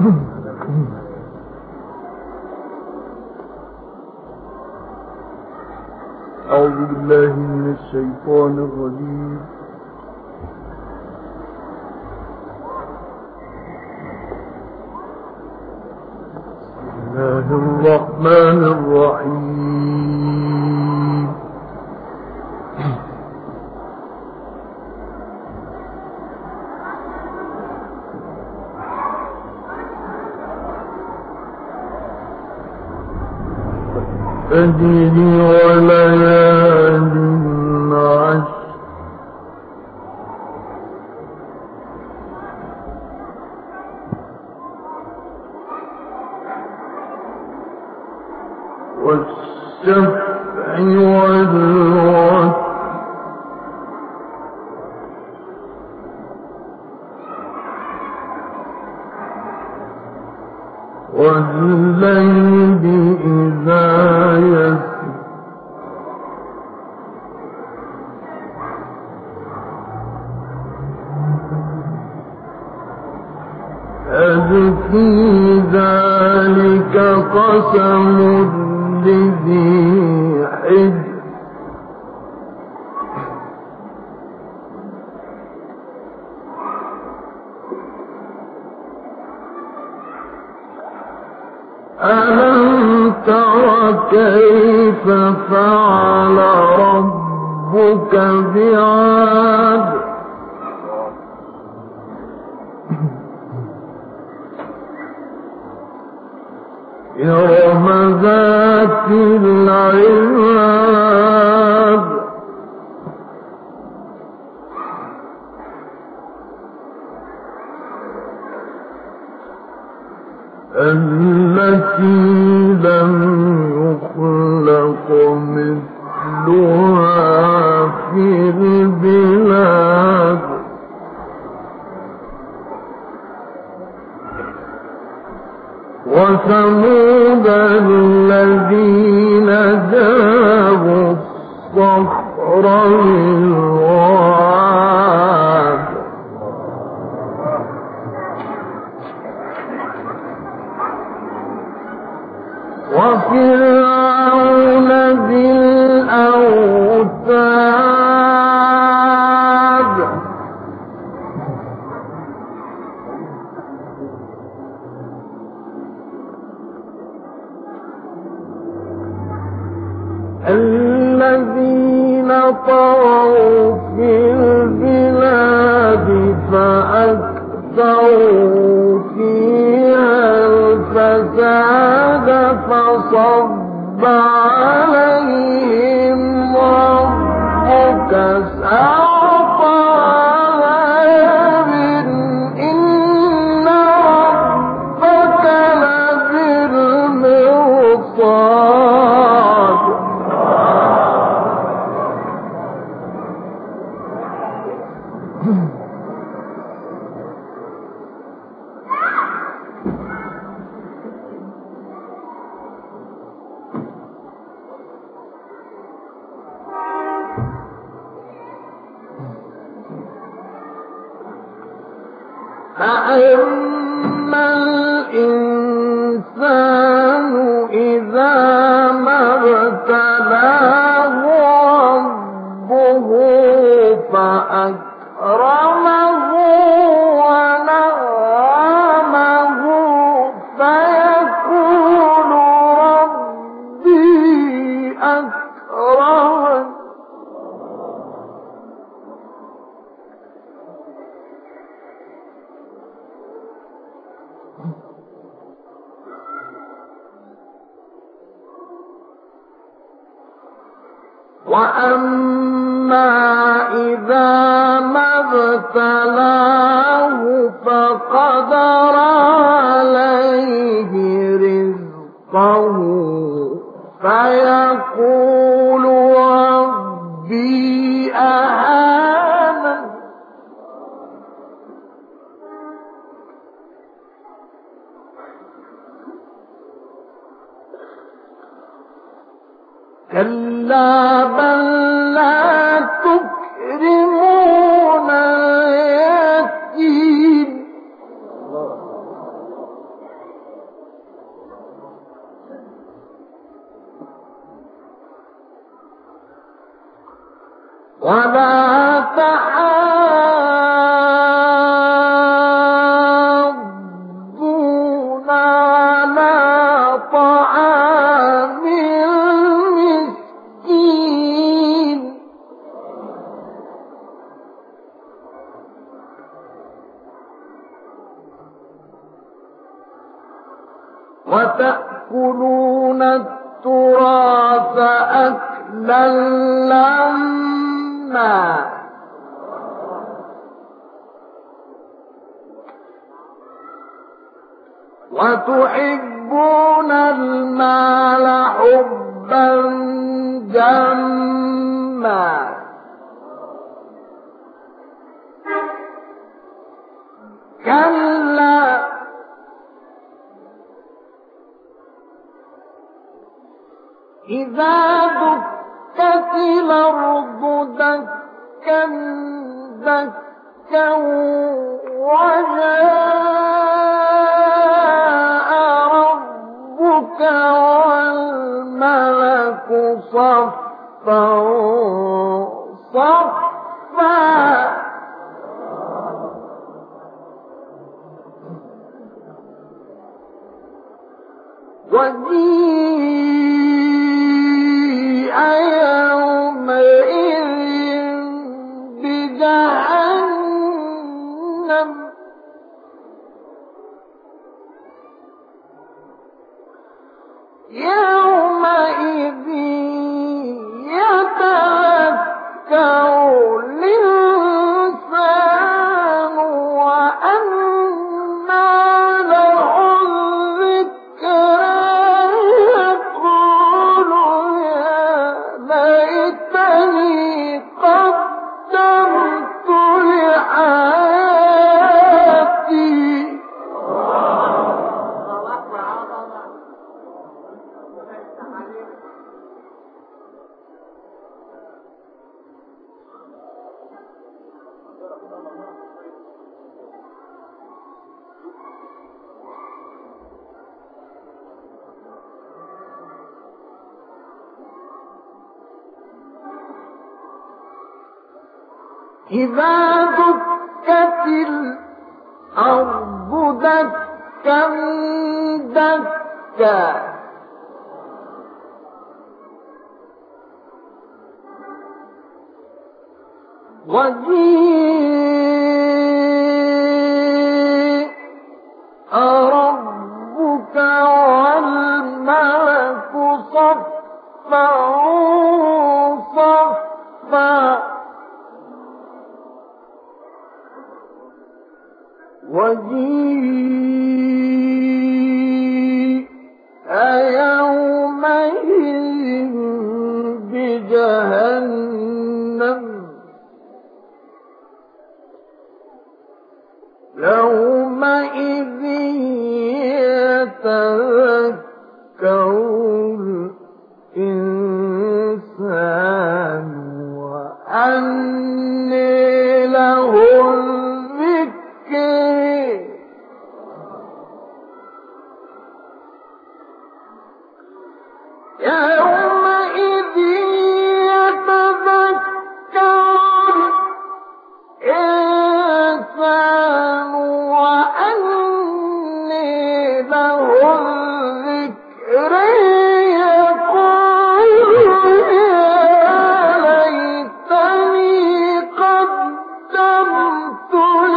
أعوذ بالله من الشيطان الرجيم. بسم الله الرحمن الرحيم. فجر وليال عشر والشفع والوتر والليل إذا يسر هل في ذلك قسم لذي حجر ألم تر كيف فعل ربك بعاد إرم ذات العماد التي لم يخلق مثلها في البلاد وثمود الذين جابوا الصخر بالواد وفرعون ذي الأوتاد الذين طغوا في البلاد فأكثروا فيها الفساد فصب عليهم ربك سوط عذاب إن ربك لبالمرصاد فأما الإنسان إذا ما ابتلاه ربه فأكرمه ونعمه فيقول ربي أكرمن وأما إذا ما ابتلاه فقدر عليه رزقه فيقول ربي أهانن كلا بل لا تكرمون اليتيم وتأكلون التراث أكلا لما وتحبون المال حبا جما كلا إذا دكت الأرض دكا دكا وجاء ربك والملك صفا صفا وجيء يومئذ بجهنم يومئذ يتذكر الإنسان وأنى له الذكرى يقول يا ليتني قدمت لحياتي إذا دكت الأرض دكا دكا وجيء ربك والملك صفا صفا وجيء يومئذ بجهنم يومئذ يتذكر الإنسان وأنى له الذكر يومئذ يتذكر الإنسان وأنى له الذكر يقول يا ليتني قدمت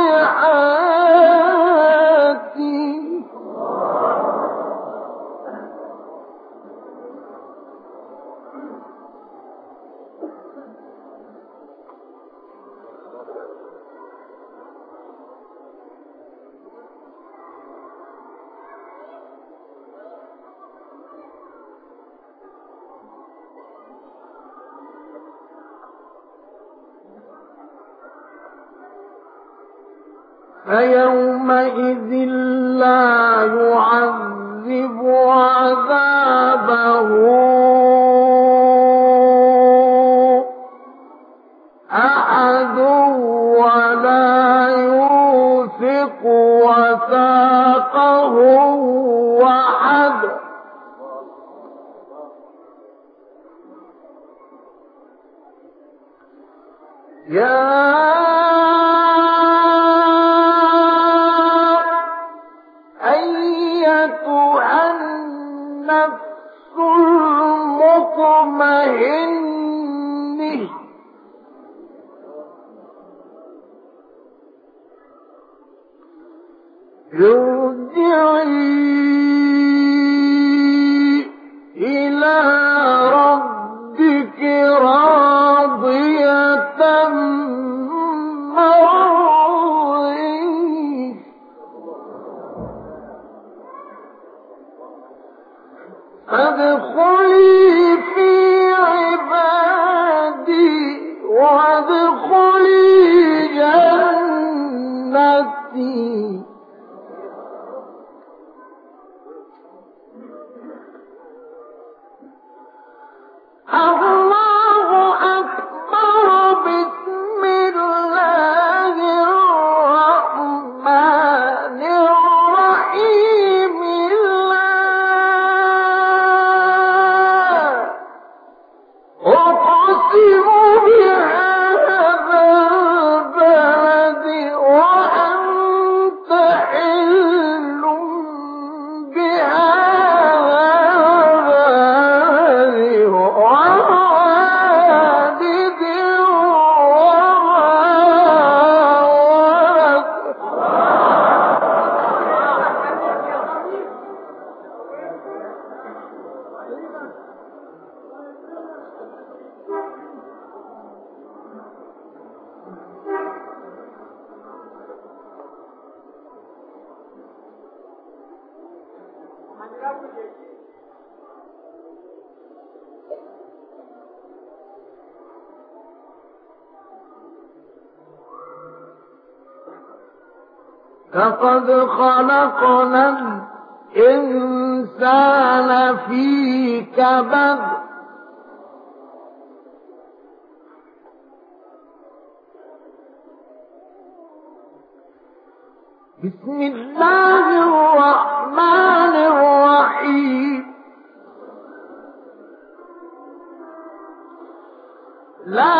لحياتي فيومئذ لا يعذب عذابه أحد ولا يوثق وثاقه أحد يا أيتها النفس المطمئنة ارجعي فادخلي في عبادي وادخلي جنتي. الله أكبر. بسم الله الرحمن الرحيم. الله أقسم بهذا البلد وأنت حل بهذا البلد ووالد لقد خلقنا الإنسان في كبد. بسم الله الرحمن الرحيم. لا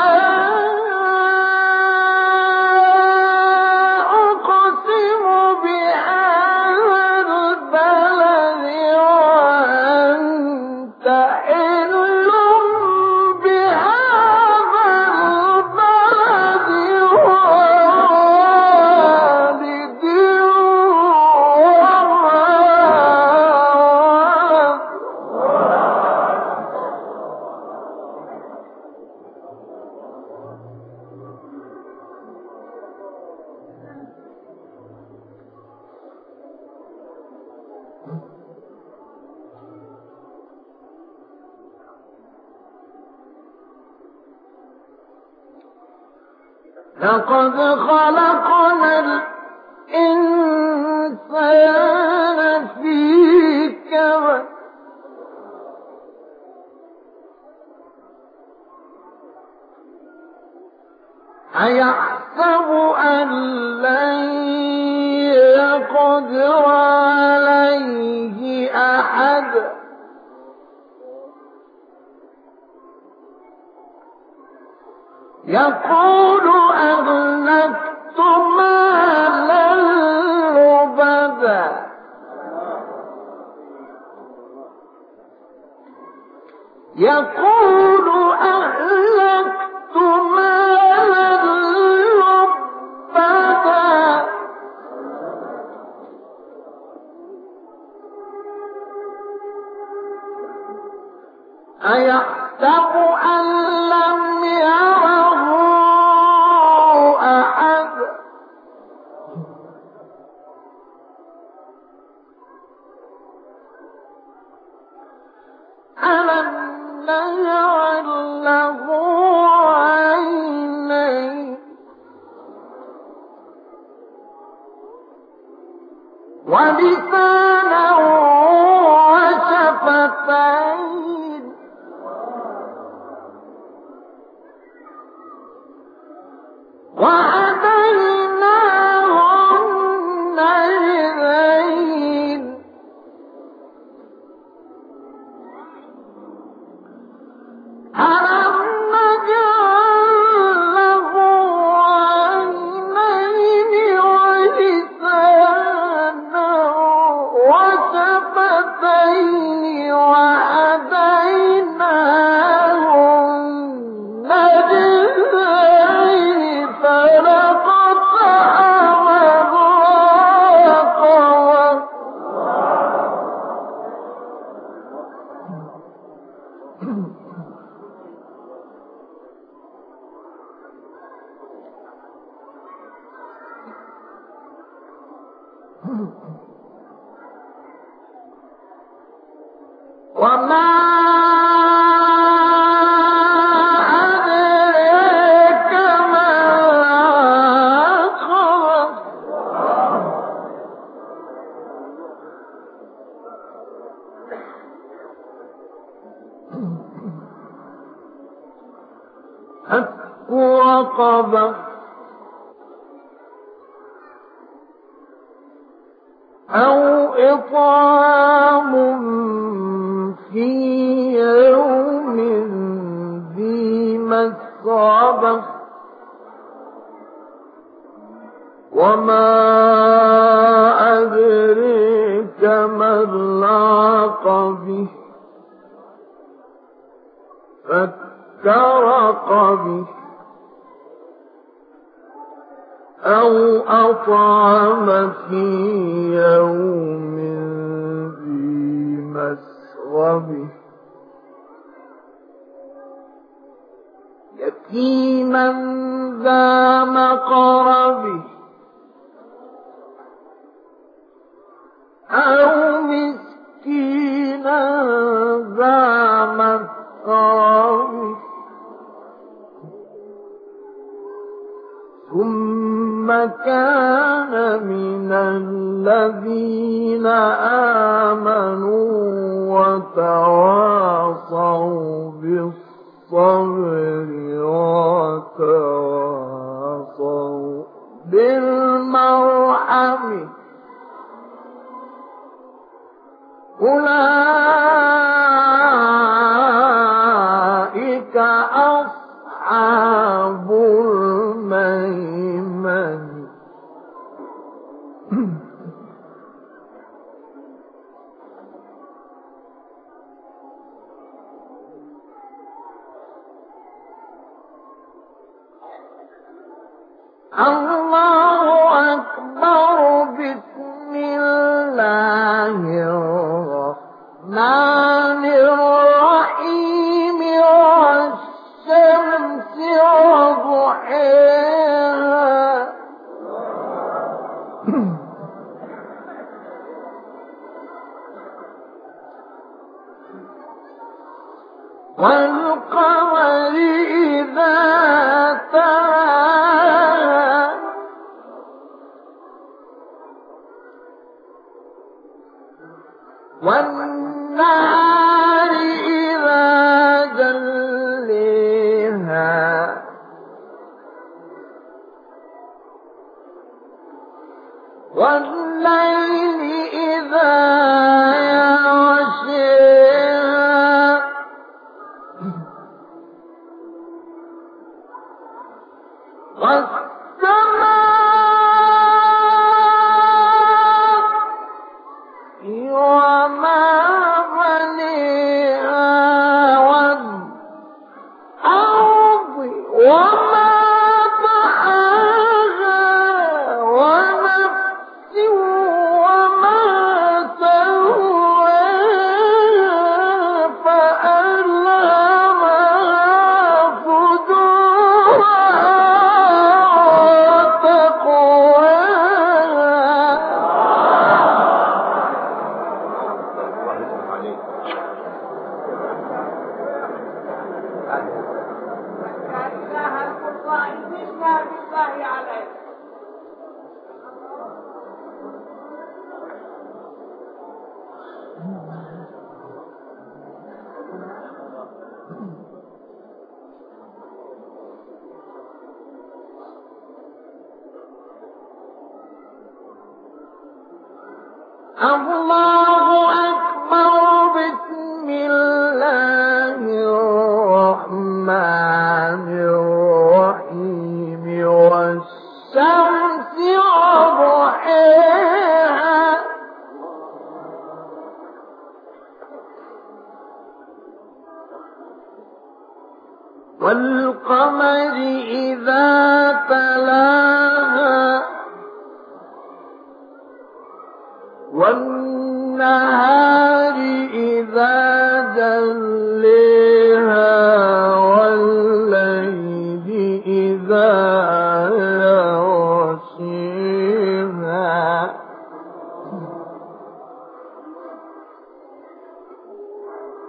لقد خلقنا الإنسان في كبد. أيحسب أن لن يقدر عليه أحد. يقول أهلكت مالا لبدا. يقول أهلكت مالا لبدا. أيحسب أن لم يره أحد. ألم نجعل له عينين ولسانا وشفتين وهديناه النجدين. ألم نجعل له عينين ولسانا وشفتين وهديناه النجدين. فلقتحم الرقبة. وما أدريك ما العقبة فك رقبة أو إطعام في يوم ذي مسغبة وما أدريك ما العقبة فك رقبة أو أطعم في يوم ذي مسغبة يتيما ذا مقربة أو مسكينا ذا متربة ثم كان من الذين آمنوا وتواصوا بالصبر وتواصوا بالمرحمة أولئك أصحاب الميمنة الله أكبر بسم الله الرحمن الرحيم والشمس وضحيها والقمر إذا تلاها والنهار إذا جليها والليل إذا يغشيها والسماء وما بنيها والأرض وما طحاها ونفس وما سواها فألهمها فجورها الله أكبر بسم الله الرحمن الرحيم والشمس وضحيها والقمر إذا تلاها والنهار إذا جليها والليل إذا يغشيها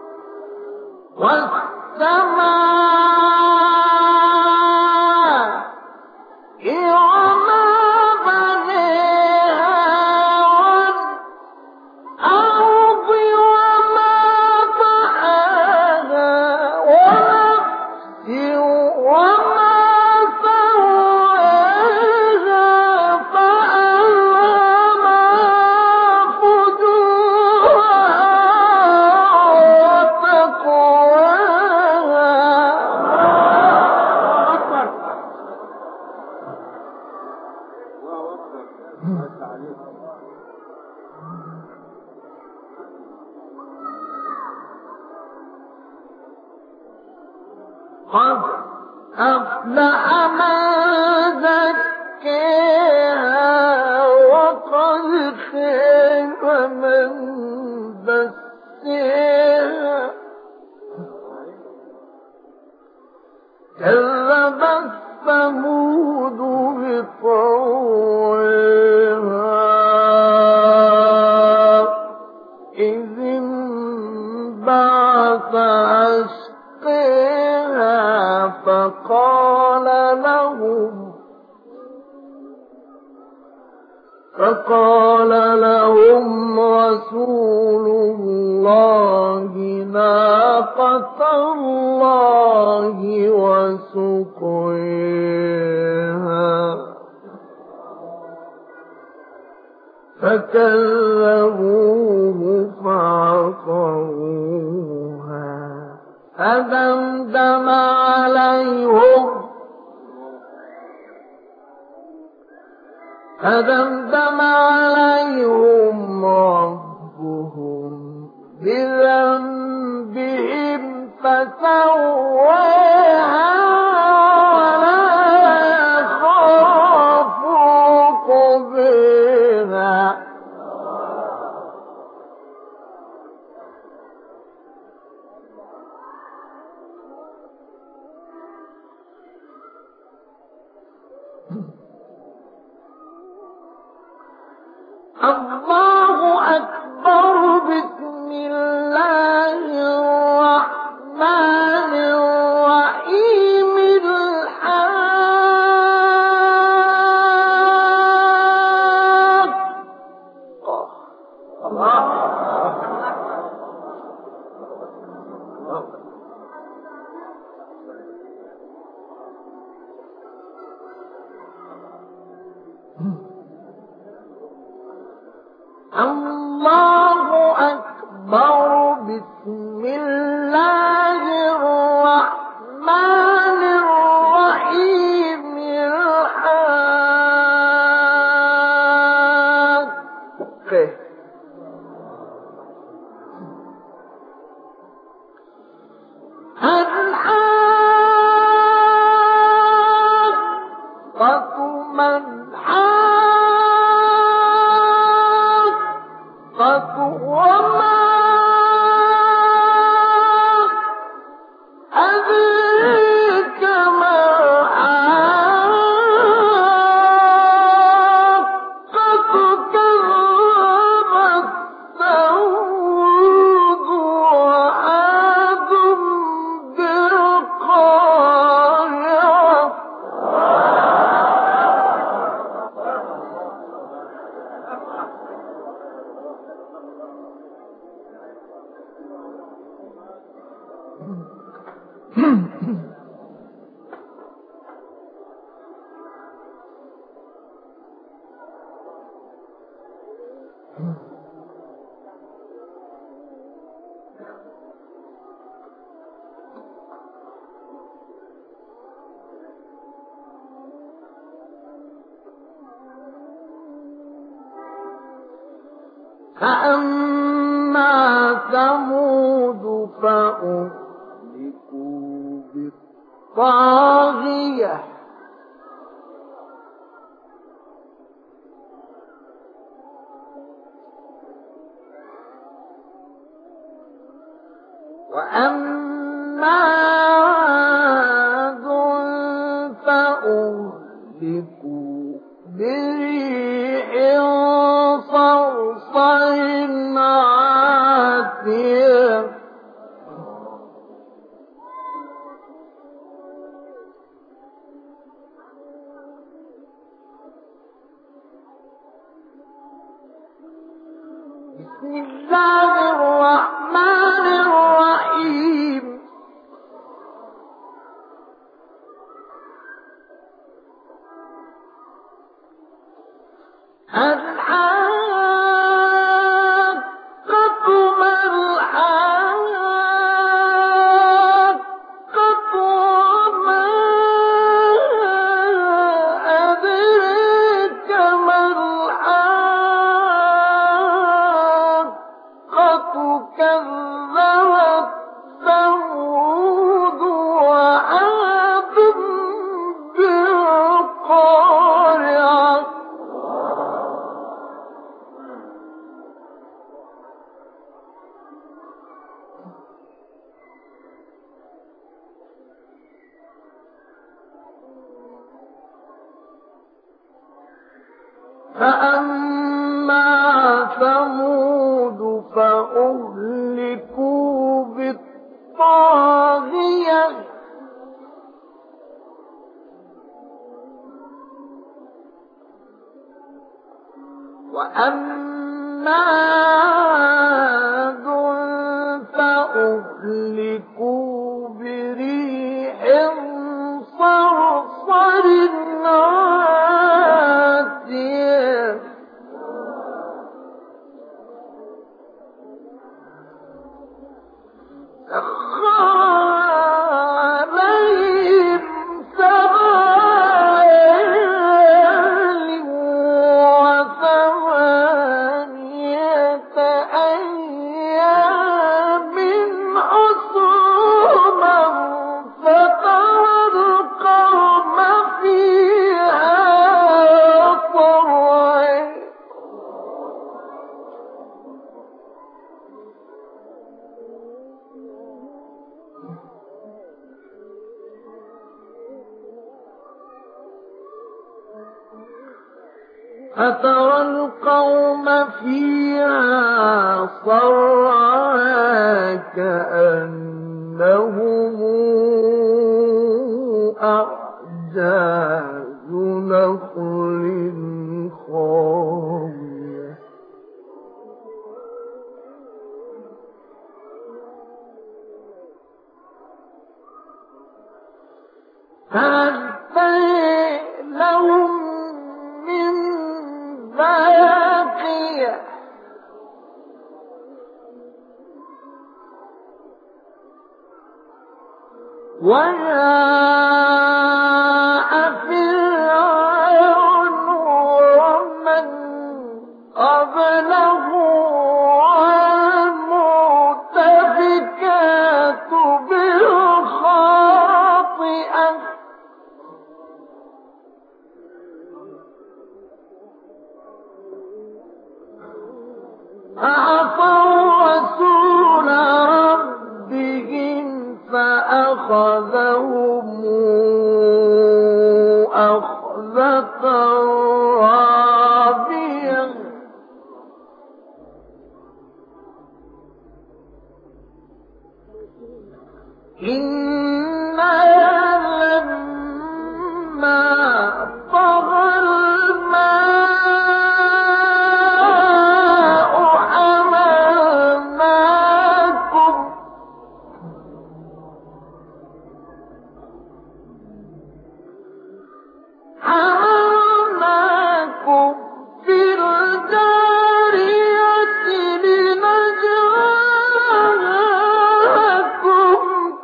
قد أفلح من زكاها وقد خاب من دساها كذبت ثمود بطغواها إذ انبعث أشقاها فقال لهم رسول الله ناقة الله وسقياها فكذبوه فعقروها فدمدم عليهم ربهم بذنبهم فسواها ولا يخاف عقباها الله أكبر بسم الله الرحمن الرحيم الله أكبر بسم الله الرحمن الرحيم الحاقة ما الحاقة وما أدريك ما الحاقة كذبت ثمود وعاد بالقارعة فأما ثمود فأهلكوا بالطاغية وأما عاد فأهلكوا بريح صرصر عاتية بسم الله الرحمن الرحيم الحاقة ما الحاقة وما أدريك ما الحاقة كذبت ثمود وعاد بالقارعة فأما ثمود فأهلكوا بالطاغية وأما عاد فأهلكوا بريح صرصر عاتية سخر عليهم سبع ليال وثمانية أيام حسوما فترى القوم فيها صرعا فترى القوم فيها صرعا كأنهم أعجاز نخل خاوية فهل لهم من باقية وجاء فرعون ومن قبله والمؤتفكات بالخاطئة فعصوا رسول ربهم فأخذهم أخذة رابية إنها لما طغى الماء حملناكم في الجارية لنجعلكم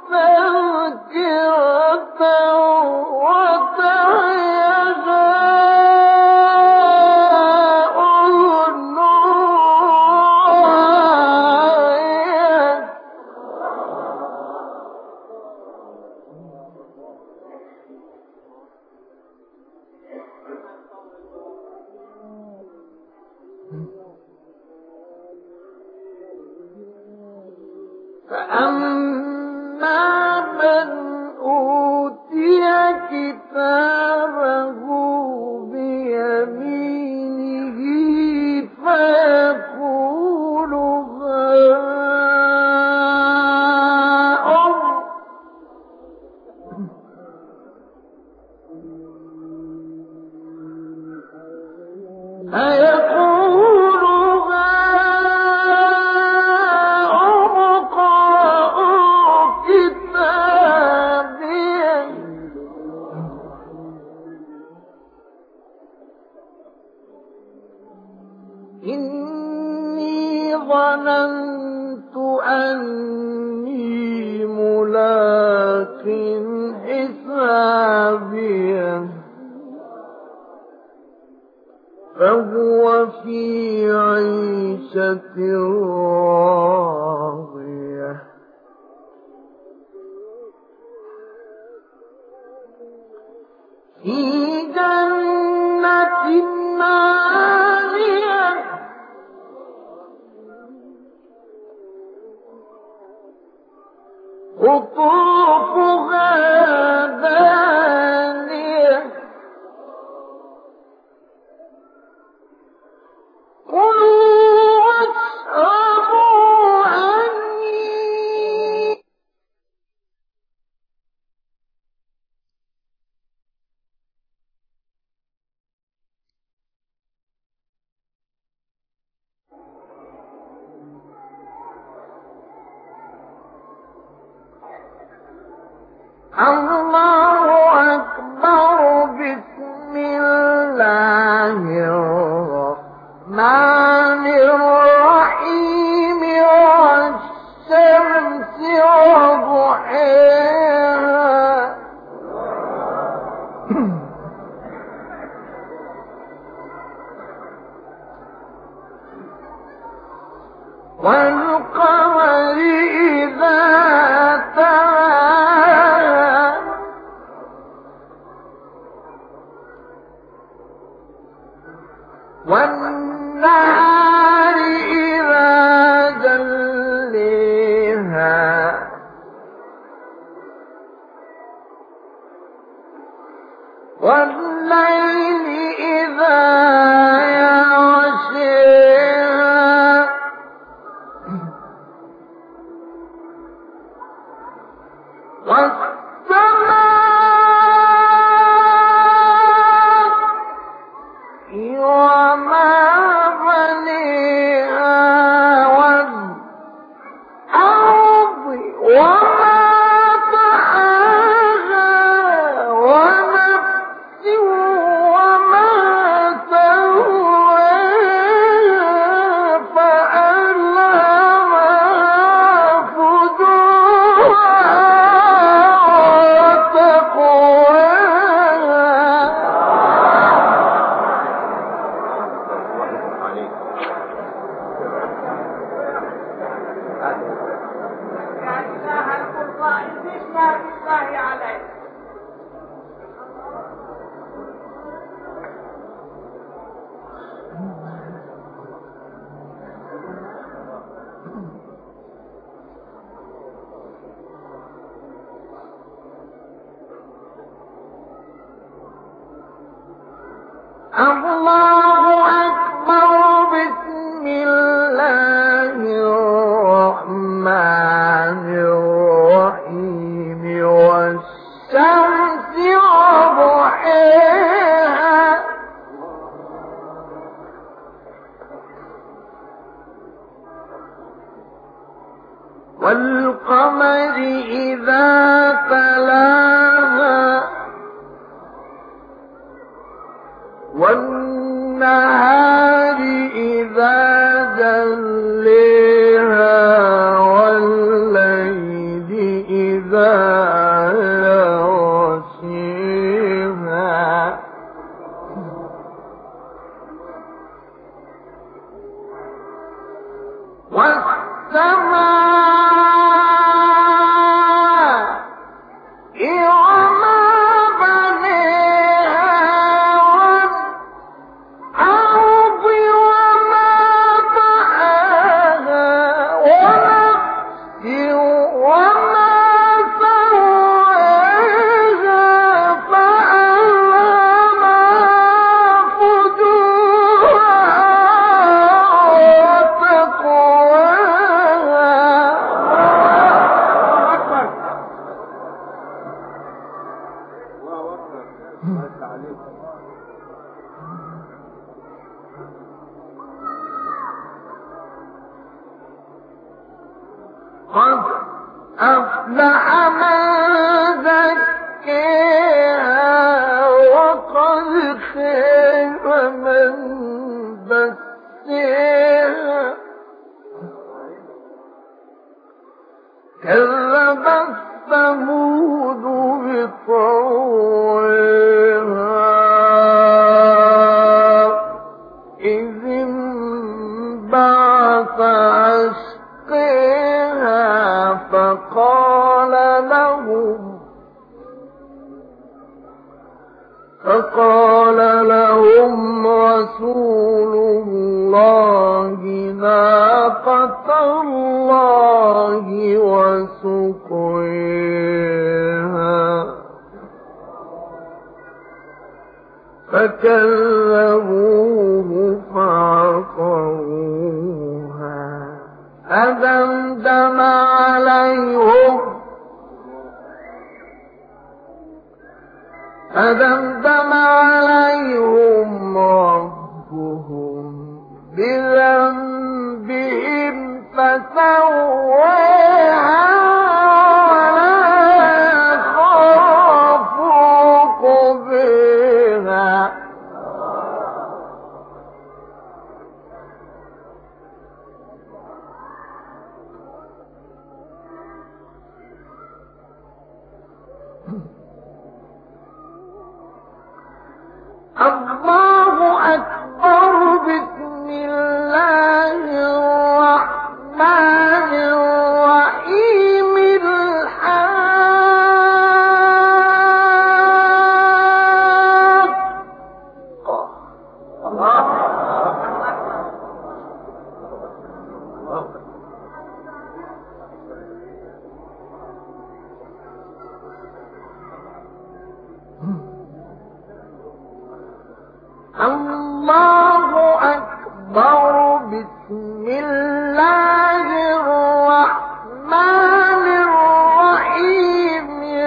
تذكرة وتعيها أذن واعية فأما من أوتي كتابه بيمينه فيقول هاؤم فيقول هاؤم ظننت أني ملاق حسابيه فهو في عيشة راضية في جنة عالية قطوفها دانية كلوا واشربوا هنيئا الله أكبر بسم الله الرحمن الرحيم والشمس وضحيها والقمر إذا تلاها والنهار إذا جليها والليل إذا يغشيها والسماء وما بنيها والأرض وما طحاها ونفس وما سواها فألهمها فجورها الله أكبر بسم الله الرحمن الرحيم والشمس وضحيها والقمر إذا تلاها والنهار إذا جليها والليل إذا يغشيها والسماء وما بنيها والأرض وما طحاها ونفس وما سواها فألهمها فجورها وتقواها قد أفلح من زكاها وقد خاب من دساها كذبت ثمود بطغواها إذ انبعث أشقاها فقال لهم رسول الله ناقة الله وسقياها فكذبوه فعقروها فدمدم عليهم ربهم بذنبهم فسواها ولا يخاف عقباها الله أكبر بسم الله الرحمن الرحيم الله أكبر بسم الله الرحمن الرحيم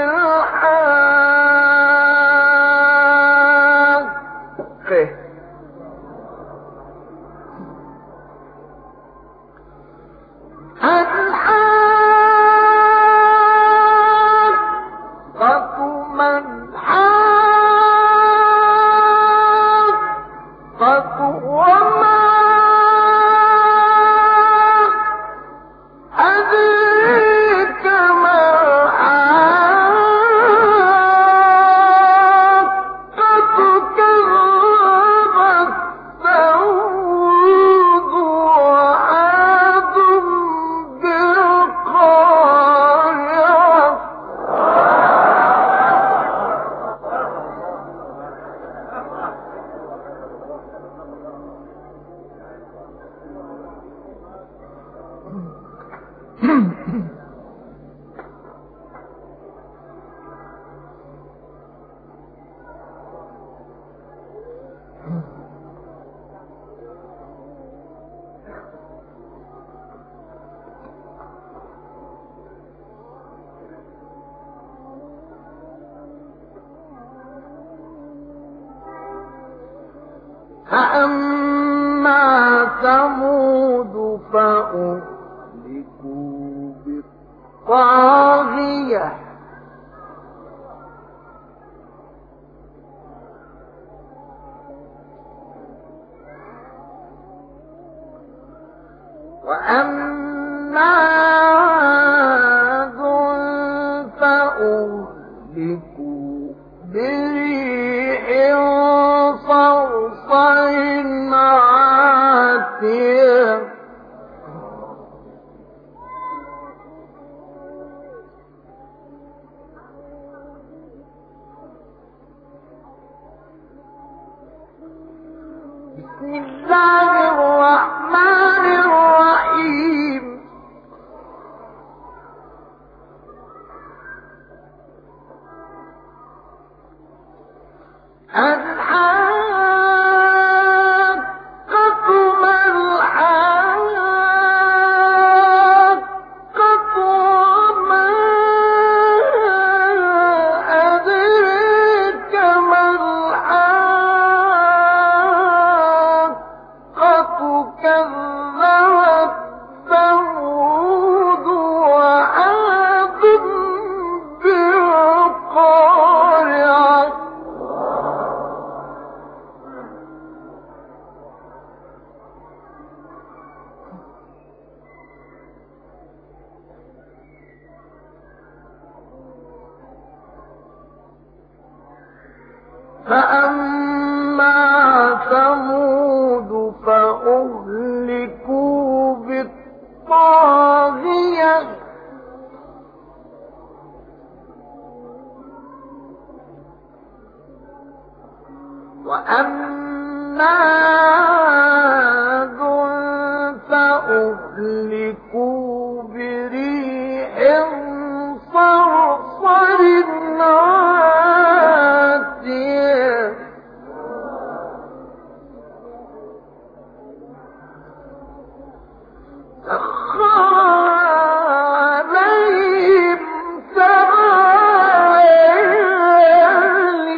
الحاقة ما الحاقة وما أدريك ما الحاقة كذبت ثمود وعاد بالقارعة فأما ثمود فأهلكوا بالطاغية وأما عاد فأهلكوا بريح صرصر عاتية بسم الله الرحمن الرحيم الحاقة ما الحاقة فأما ثمود فأهلكوا بالطاغية وأما عاد فأهلكوا بريح صرصر عاتية سخر عليهم سبع ليال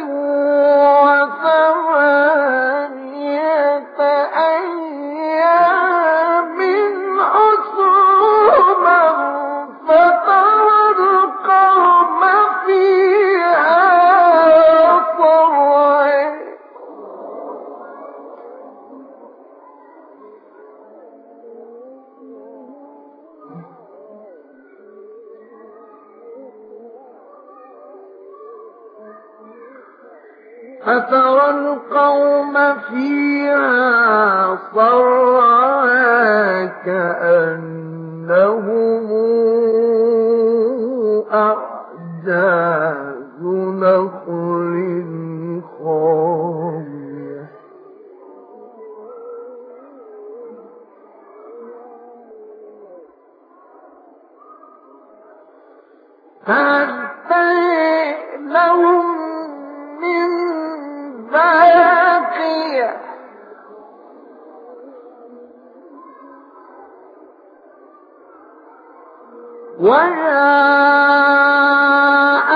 وثمانية أيام حسوما فترى القوم فيها صرعا فترى القوم فيها صرعا كأنهم أعجاز نخل خاوية فهل لهم من باقية وجاء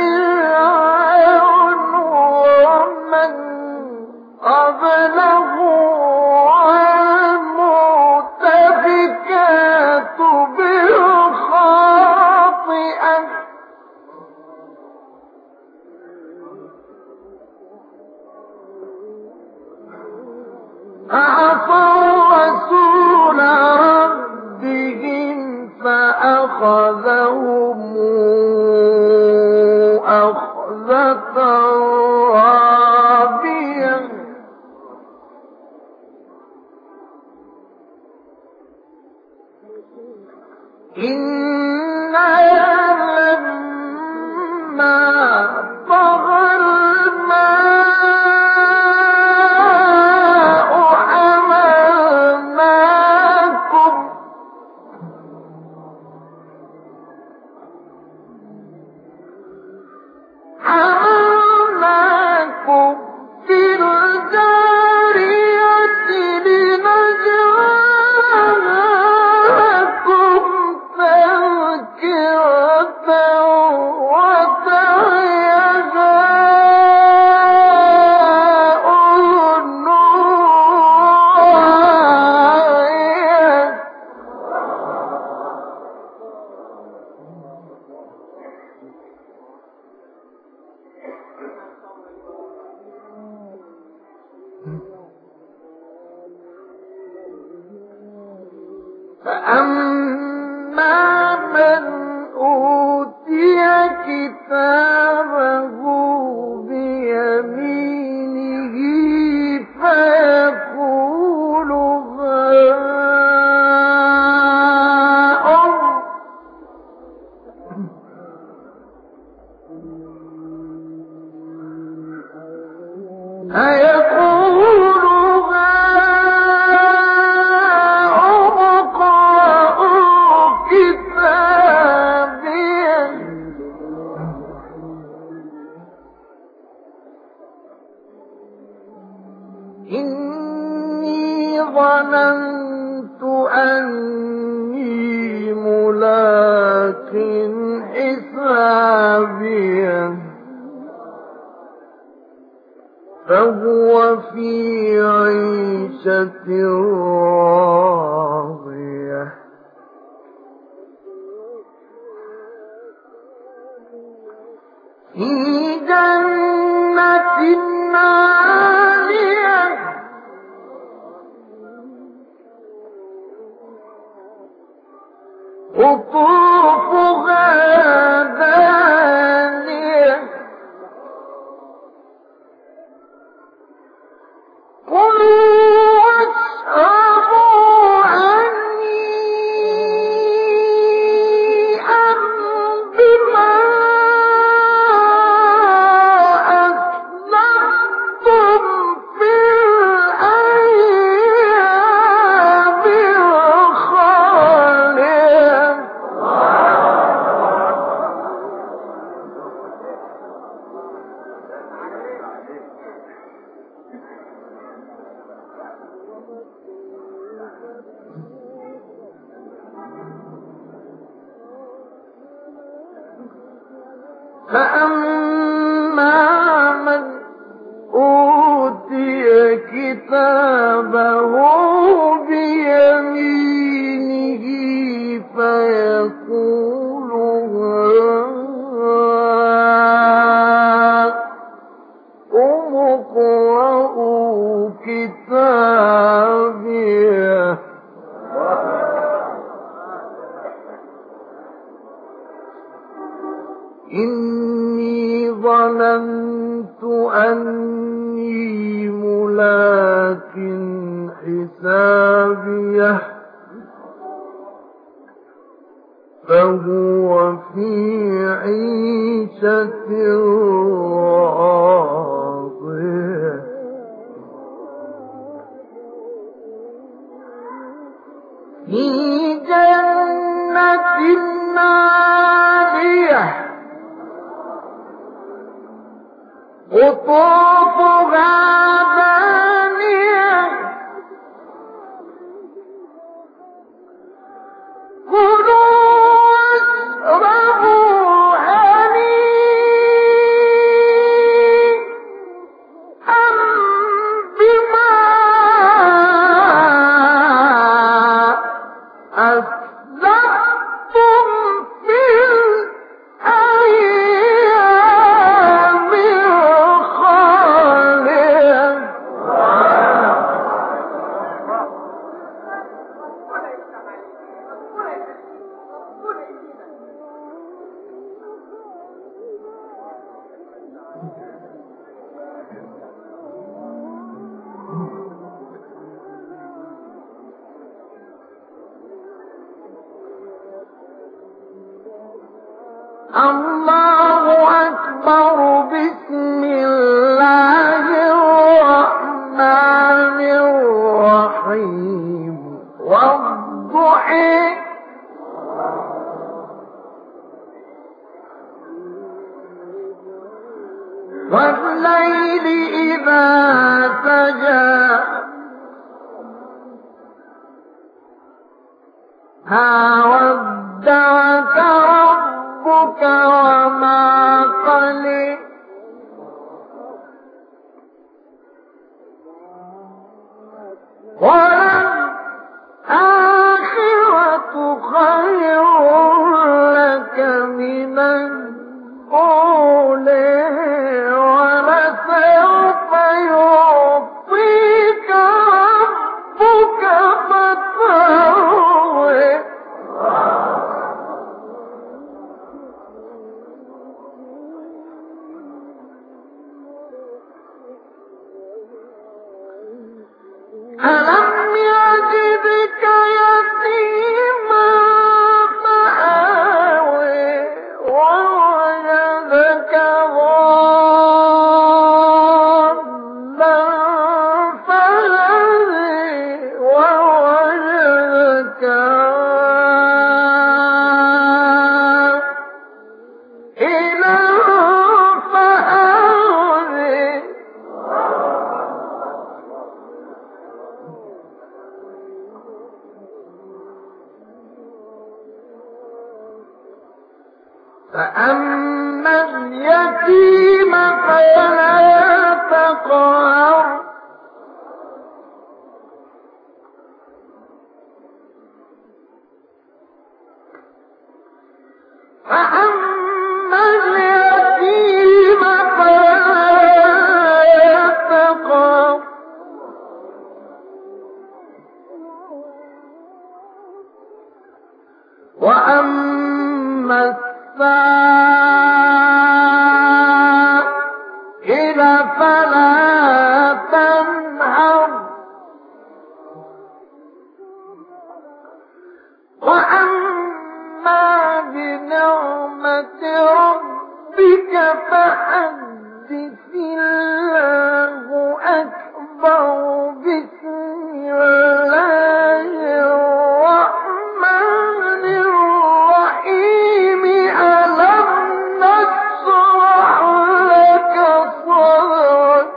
فرعون ومن قبله والمؤتفكات بالخاطئة فعصوا رسول ربهم فأخذهم أخذة رابية إنا لما طغى الماء حملناكم في الجارية لنجعلكم تذكرة وتعيها أذن واعية فأما من أوتي كتابه بيمينه فيقول إني ظننت أني ملاق حسابيه فهو في عيشة راضية في جنة عالية قطوفها دانية فأما من أوتي كتابه بيمينه فيقول هاؤم اقرءوا كتابيه إني ظننت أني ملاق حسابيه فهو في عيشة راضية في جنة عالية قطوفها دانية كلوا واشربوا هنيئا بما أسلفتم في الأيام الخالية الله أكبر بسم الله الرحمن الرحيم والضحى والليل إذا سجى ما ودعك ربك وما قلى وللآخرة خير لك من الأولى ولسوف يعطيك ربك فترضى ألم يجدك يتيما فآوى ووجدك ضالا فهدى ووجدك عائلا فأغنى فأما اليتيم فلا تقهر فأما اليتيم فلا تقهر وأما السائل فلا تنهر وأما بنعمة ربك فحدث الله أكبر بسم الله الرحمن الرحيم ألم نشرح لك صدرك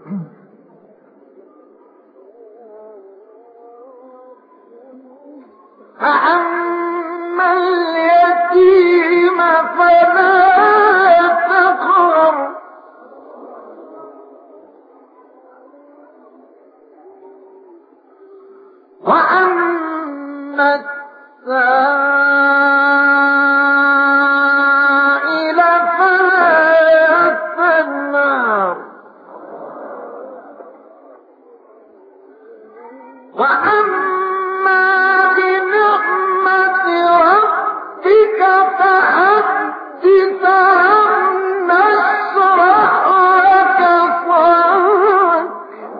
فأما اليتيم فلا تقهر وأما السائل فلا تنهر وأما بنعمة ربك فحدث أن نشرح لك صدرك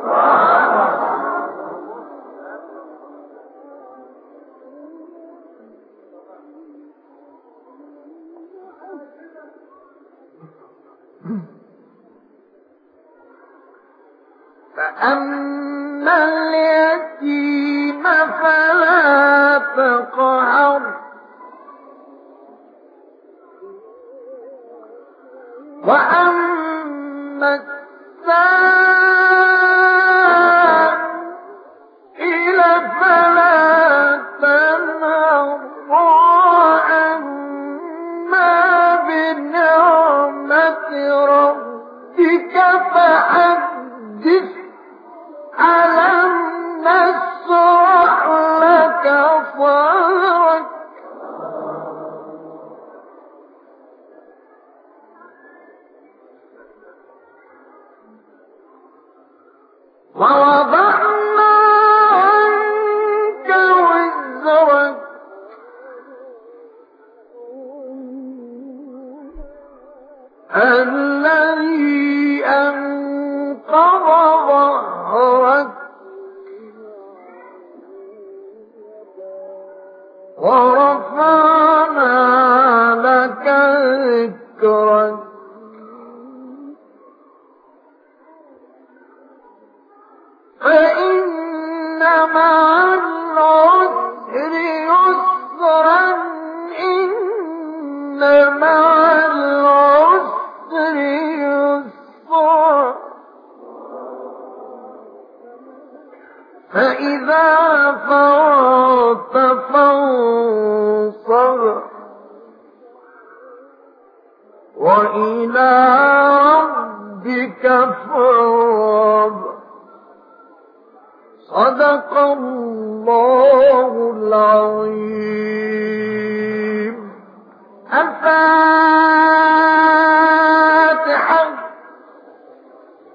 فأما اليتيم فلا تقهر وأما السائل فلا تنهر وأما بنعمة ربك فحدث ألم نشرح لك صدرك ووضعنا عنك وزرك الذي أنقض ظهرك ورفعنا لك ذكرك فإن مع العسر يسرا إن مع العسر يسرا فإذا فرغت فانصب وإلى ربك فارغب صدق الله العظيم.